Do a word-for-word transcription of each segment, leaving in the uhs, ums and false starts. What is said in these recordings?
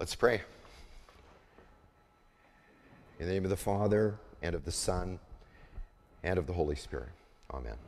Let's pray. In the name of the Father, and of the Son, and of the Holy Spirit. Amen.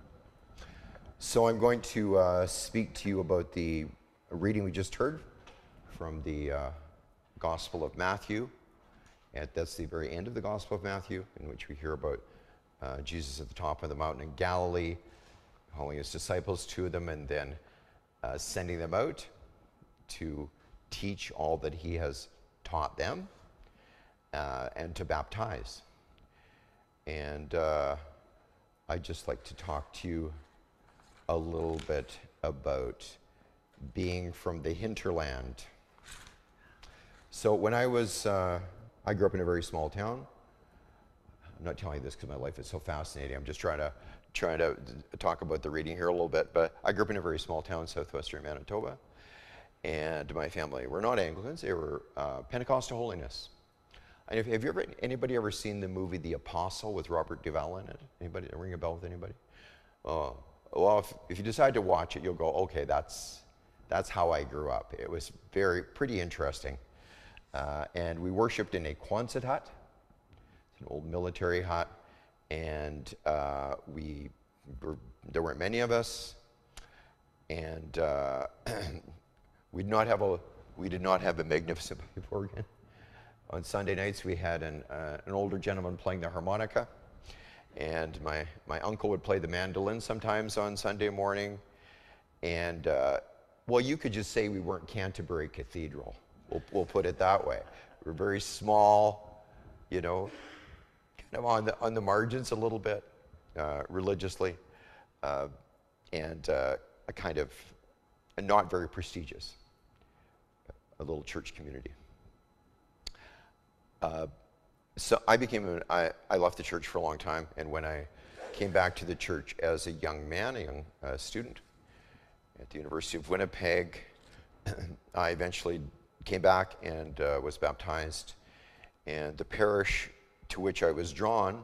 So I'm going to uh, speak to you about the reading we just heard from the uh, Gospel of Matthew. And that's the very end of the Gospel of Matthew, in which we hear about uh, Jesus at the top of the mountain in Galilee, calling his disciples to them, and then uh, sending them out to teach all that he has taught them uh, and to baptize. And uh, I'd just like to talk to you a little bit about being from the hinterland. So when I was, uh, I grew up in a very small town. I'm not telling you this because my life is so fascinating. I'm just trying to trying to talk about the reading here a little bit. But I grew up in a very small town, southwestern Manitoba. And my family were not Anglicans, they were uh, Pentecostal holiness. And if, have you ever, anybody ever seen the movie The Apostle with Robert Duvall in it? Anybody, ring a bell with anybody? Oh, well, if, if you decide to watch it, you'll go, okay, that's, that's how I grew up. It was very, pretty interesting. Uh, and we worshiped in a Quonset hut. It's an old military hut. And uh, we were, there weren't many of us. And uh, we did not have a we did not have a magnificent organ. On Sunday nights, we had an uh, an older gentleman playing the harmonica, and my my uncle would play the mandolin sometimes on Sunday morning. And uh, well, you could just say we weren't Canterbury Cathedral. We'll we'll put it that way. We're very small, you know, kind of on the on the margins a little bit uh, religiously, uh, and uh, a kind of not very prestigious. A little church community. Uh, so I became, a, I, I left the church for a long time, and when I came back to the church as a young man, a young uh, student at the University of Winnipeg, I eventually came back and uh, was baptized, and the parish to which I was drawn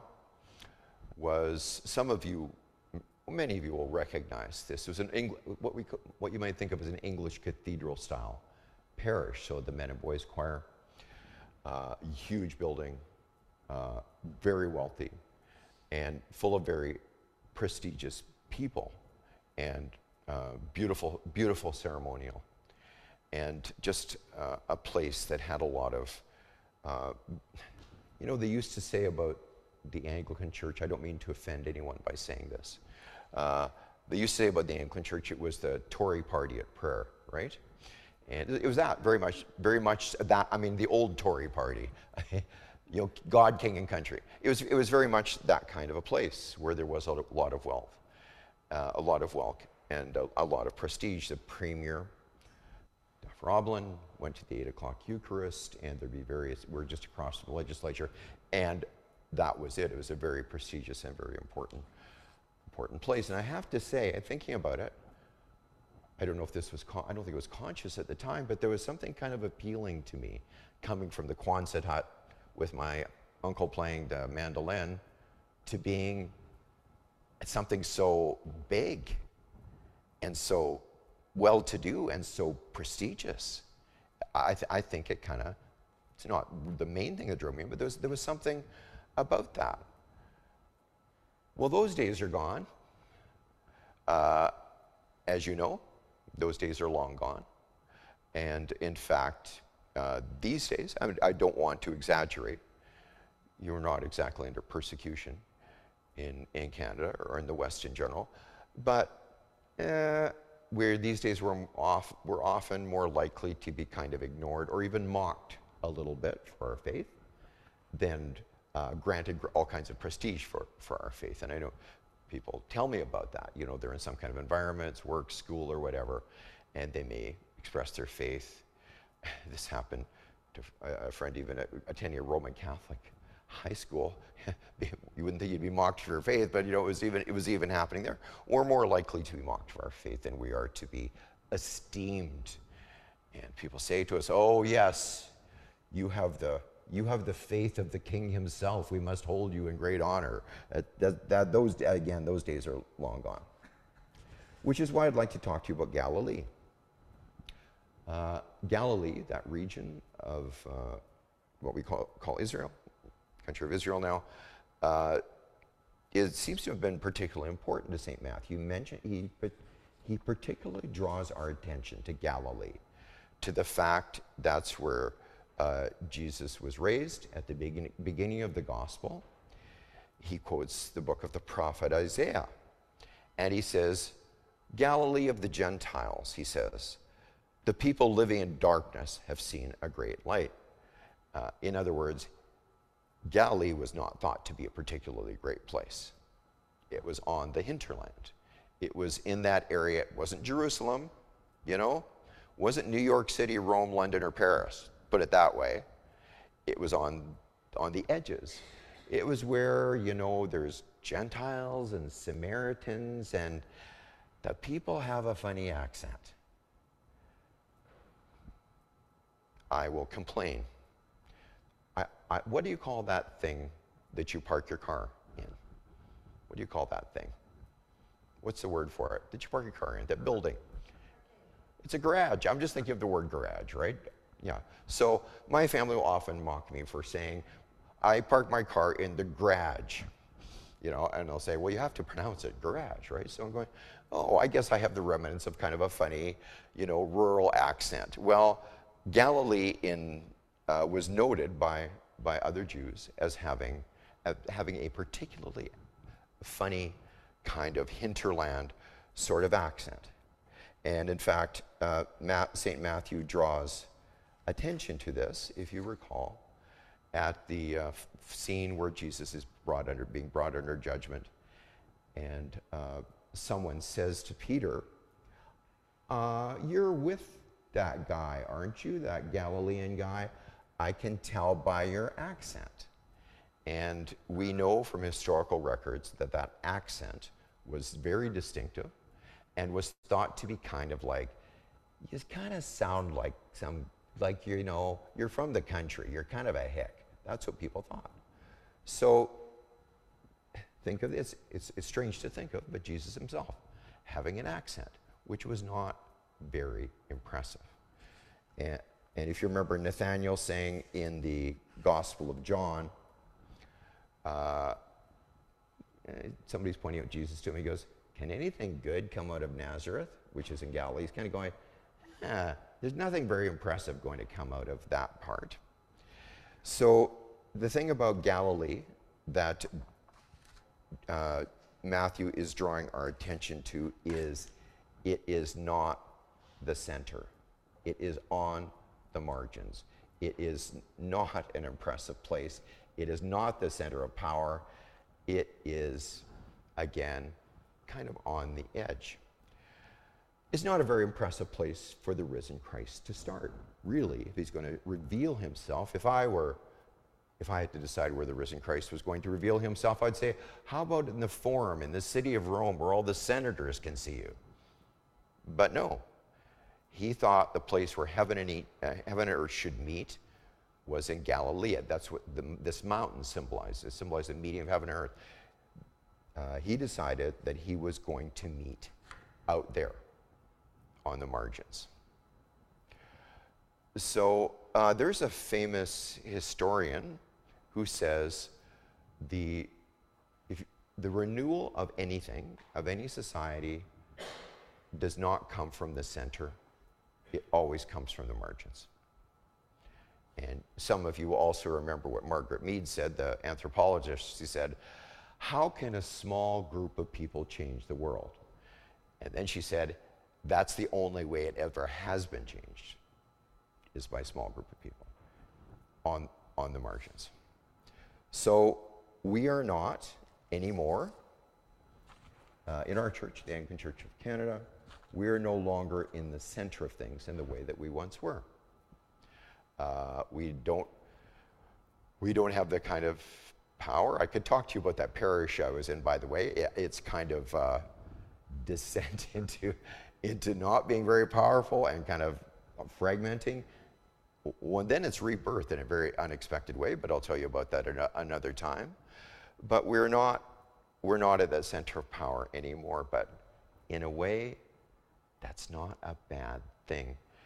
was, some of you, many of you will recognize this. It was an Engl- what, we, what you might think of as an English cathedral style parish, so the men and boys choir, uh, huge building, uh, very wealthy, and full of very prestigious people, and uh, beautiful, beautiful ceremonial, and just uh, a place that had a lot of, uh, you know, they used to say about the Anglican Church, I don't mean to offend anyone by saying this, uh, they used to say about the Anglican Church it was the Tory party at prayer, right? And it was that, very much, very much that, I mean, the old Tory party, you know, God, King, and Country. It was, it was very much that kind of a place where there was a lot of wealth, uh, a lot of wealth, and a, a lot of prestige. The premier, Duff Roblin, went to the eight o'clock Eucharist, and there'd be various, we're just across from the legislature, and that was it. It was a very prestigious and very important, important place. And I have to say, thinking about it, I don't know if this was, con- I don't think it was conscious at the time, but there was something kind of appealing to me coming from the Quonset hut with my uncle playing the mandolin to being something so big and so well-to-do and so prestigious. I, th- I think it kind of, it's not the main thing that drove me, but there was, there was something about that. Well, those days are gone, uh, as you know. Those days are long gone. And in fact, uh, these days, I mean, I don't want to exaggerate, you're not exactly under persecution in, in Canada or in the West in general, but uh, where these days we're, off, we're often more likely to be kind of ignored or even mocked a little bit for our faith than uh, granted all kinds of prestige for, for our faith. And I know people tell me about that. You know, they're in some kind of environments, work, school, or whatever, and they may express their faith. This happened to a friend even attending a Roman Catholic high school. You wouldn't think you'd be mocked for your faith, but you know, it was even it was even happening there. We're more likely to be mocked for our faith than we are to be esteemed. And people say to us, "Oh yes, you have the you have the faith of the King himself. We must hold you in great honor." That, that, that those again, those days are long gone. Which is why I'd like to talk to you about Galilee. Uh, Galilee, that region of uh, what we call, call Israel, country of Israel now, uh, it seems to have been particularly important to Saint Matthew. Mentioned, he, he particularly draws our attention to Galilee, to the fact that's where uh, Jesus was raised at the begin, beginning of the gospel. He quotes the book of the prophet Isaiah, and he says, Galilee of the Gentiles, he says, the people living in darkness have seen a great light. Uh, in other words, Galilee was not thought to be a particularly great place. It was on the hinterland. It was in that area. It wasn't Jerusalem, you know, wasn't New York City, Rome, London, or Paris, put it that way. It was on, on the edges. It was where, you know, there's Gentiles and Samaritans, and the people have a funny accent. I will complain. I, I, what do you call that thing that you park your car in? What do you call that thing? What's the word for it? That you park your car in, that building? It's a garage. I'm just thinking of the word garage, right? Yeah. So my family will often mock me for saying, I park my car in the garage, you know, and they'll say, well, you have to pronounce it garage, right? So I'm going, oh, I guess I have the remnants of kind of a funny, you know, rural accent. Well, Galilee in, uh, was noted by, by other Jews as having, uh, having a particularly funny kind of hinterland sort of accent. And in fact, uh, Saint Matthew draws attention to this, if you recall, at the uh, scene where Jesus is brought under, being brought under judgment. And uh, someone says to Peter, uh, you're with that guy, aren't you? That Galilean guy? I can tell by your accent. And we know from historical records that that accent was very distinctive and was thought to be kind of like, you just kind of sound like some, like, you know, you're from the country, you're kind of a hick. That's what people thought. So think of this, it's, it's strange to think of, but Jesus himself having an accent, which was not very impressive. And, and if you remember Nathanael saying in the Gospel of John, uh, somebody's pointing out Jesus to him, he goes, can anything good come out of Nazareth, which is in Galilee? He's kind of going, ah, there's nothing very impressive going to come out of that part. So the thing about Galilee that uh, Matthew is drawing our attention to is it is not the center. It is on the margins. It is not an impressive place. It is not the center of power. It is, again, kind of on the edge. It's not a very impressive place for the risen Christ to start, really, if he's going to reveal himself. If I were, if I had to decide where the risen Christ was going to reveal himself, I'd say, how about in the Forum, in the city of Rome, where all the senators can see you? But no. He thought the place where heaven and, eat, uh, heaven and earth should meet was in Galilee. That's what the, this mountain symbolized. It symbolized the meeting of heaven and earth. Uh, he decided that he was going to meet out there on the margins. So uh, there's a famous historian who says the, if, the renewal of anything, of any society, does not come from the center. It always comes from the margins. And some of you will also remember what Margaret Mead said, the anthropologist. She said, how can a small group of people change the world? And then she said, that's the only way it ever has been changed, is by a small group of people on, on the margins. So we are not anymore, uh, in our church, the Anglican Church of Canada, we are no longer in the center of things in the way that we once were. Uh, we don't, we don't have the kind of power. I could talk to you about that parish I was in, by the way. It, it's kind of uh, descent into, into not being very powerful and kind of fragmenting. Well, then it's rebirth in a very unexpected way, but I'll tell you about that another time. But we're not, we're not at the center of power anymore, but in a way, that's not a bad thing.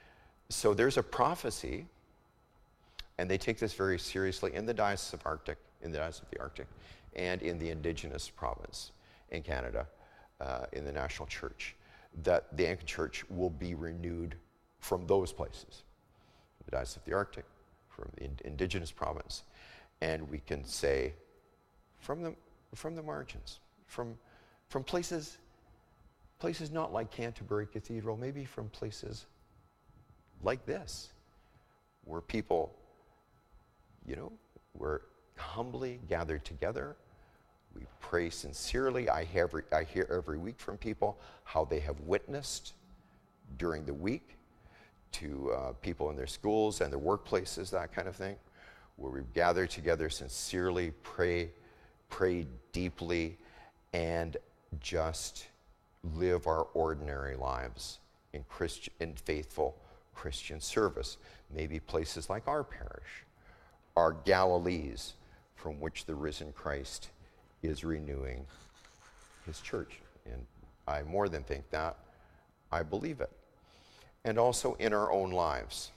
So there's a prophecy, and they take this very seriously in the Diocese of Arctic, in the Diocese of the Arctic, and in the Indigenous province in Canada, uh, in the National Church, that the Anglican Church will be renewed from those places, the Diocese of the Arctic, from the Indigenous province, and we can say from the from the margins, from from places places not like Canterbury Cathedral, maybe from places like this, where people, you know, we're humbly gathered together. We pray sincerely. I hear, every, I hear every week from people how they have witnessed during the week to uh, people in their schools and their workplaces, that kind of thing, where we gather together sincerely, pray, pray deeply, and just live our ordinary lives in Christian, in faithful Christian service. Maybe places like our parish are Galilees from which the risen Christ is renewing his church. And I more than think that, I believe it. And also in our own lives.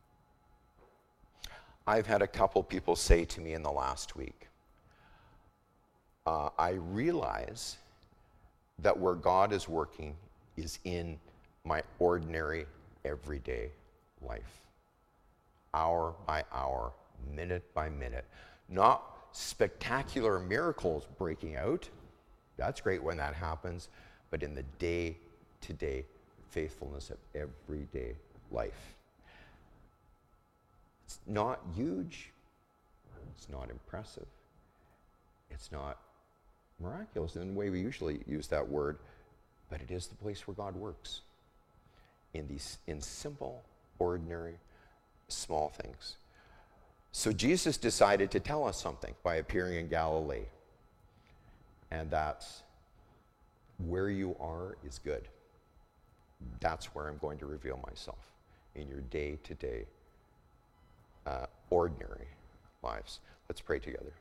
I've had a couple people say to me in the last week, uh, I realize that where God is working is in my ordinary, everyday life. Hour by hour, minute by minute. Not spectacular miracles breaking out. That's great when that happens. But in the day-to-day faithfulness of everyday life. It's not huge. It's not impressive. It's not miraculous in the way we usually use that word, but it is the place where God works. In these, in simple, ordinary, small things. So Jesus decided to tell us something by appearing in Galilee. And that's where you are is good. That's where I'm going to reveal myself, in your day-to-day, uh, ordinary lives. Let's pray together.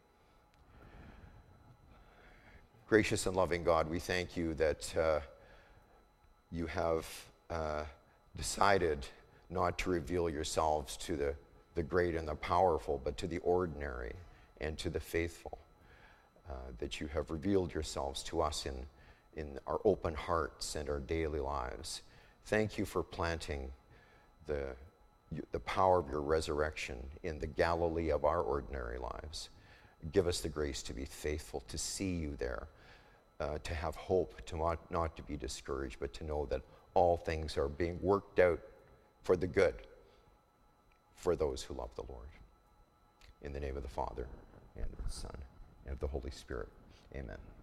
Gracious and loving God, we thank you that uh, you have uh, decided not to reveal yourselves to the, the great and the powerful, but to the ordinary and to the faithful. Uh, that you have revealed yourselves to us in, in our open hearts and our daily lives. Thank you for planting the, the power of your resurrection in the Galilee of our ordinary lives. Give us the grace to be faithful, to see you there, uh, to have hope, to not, not to be discouraged, but to know that all things are being worked out for the good, for those who love the Lord. In the name of the Father, and of the Son, and of the Holy Spirit. Amen.